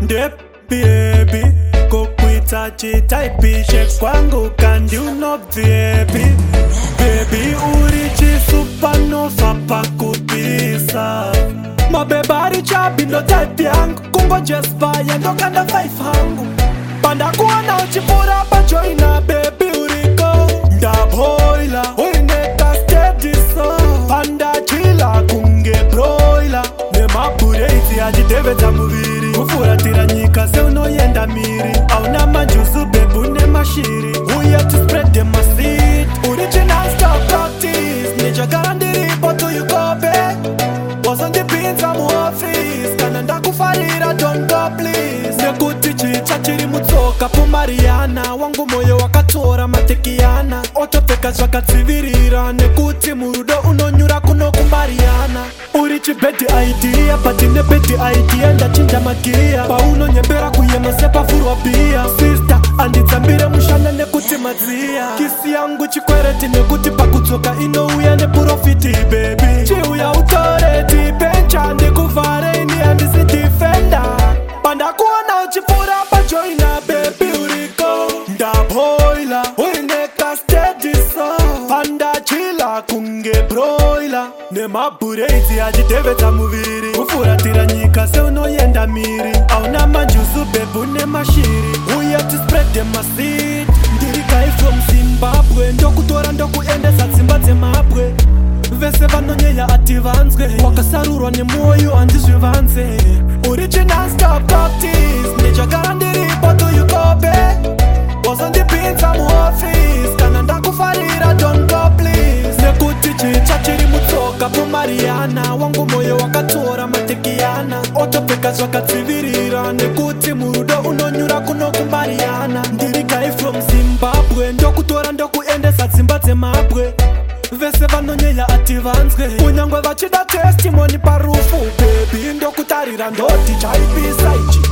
baby kokwita chitaipishe kwangu kandi unobvyepi baby uri chisupanova pakupisa mabebari chabindo type yangu kungojesbaya ndokanda 5 hangu panda kuona uchipura pajoina baby uriko ndaboila uineka stediso panda chila kunge broila nemabureizi achitevedza muviri kufuratira nyika seunoyenda miri auna manjuzu bebu nemashiri uye to spread them a seed original stop practice nechagara ndiripo to you go back wazondipinza muoffice kana ndakufarira don't go please nekuti chicha chiri mutsoka pomariana wangu moyo wakatora matekiana otopfeka zvakadzivirira nekuti murudo unonyura kunokumbariana uri chibhedhi idea but nebhedhi idea ndachinja magiya paunonyembera kuyema sepafurwa bhiya sister anditsambire mushana nekuti madziya kisi yangu chikwereti nekuti pakudzoka inouya neprofiti baby chiuya utoreti pencha ndekuvhare ini handisi defenda pandakuona uchipfuura pajoina baby uriko ndaboila uineka stediso pandachila kunge broila nemabureizi achitevedza muviri kufuratira nyika seunoyenda miri auna manjuzu bebu nemashiri uye to spread them a seed ndiri guy from Zimbabwe ndokutora ndokuendesa dzimba dzemabwe vese vanonyeya ativanzwe wakasarurwa nemwoyo handizvivanze original stop practice ndechagara ndiripo to you go back wazondipinza muoffice kana ndakufarira don't go please nekuti chicha chiri mutsoka pomariana wangu moyo wakatora matekiana otopfeka zvakadzivirira nekuti murudo unonyura kunokumbariana ndiri guy from Zimbabwe ndokutora ndokuendesa dzimba dzemabwe vese vanonyeya ativanzwe kunyangwe vachida testimoni parufu bebi ndokutarira ndoti chaipisa ichi